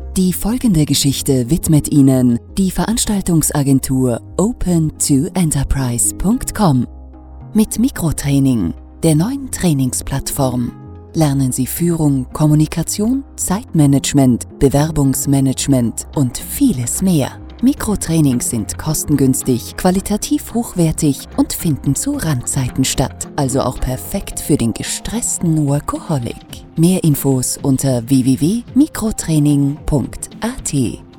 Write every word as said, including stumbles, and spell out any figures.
Die folgende Geschichte widmet Ihnen die Veranstaltungsagentur open to enterprise punkt com. Mit Mikrotraining, der neuen Trainingsplattform, lernen Sie Führung, Kommunikation, Zeitmanagement, Bewerbungsmanagement und vieles mehr. Mikrotrainings sind kostengünstig, qualitativ hochwertig und finden zu Randzeiten statt, also auch perfekt für den gestressten Workaholic. Mehr Infos unter w w w punkt mikrotraining punkt a t.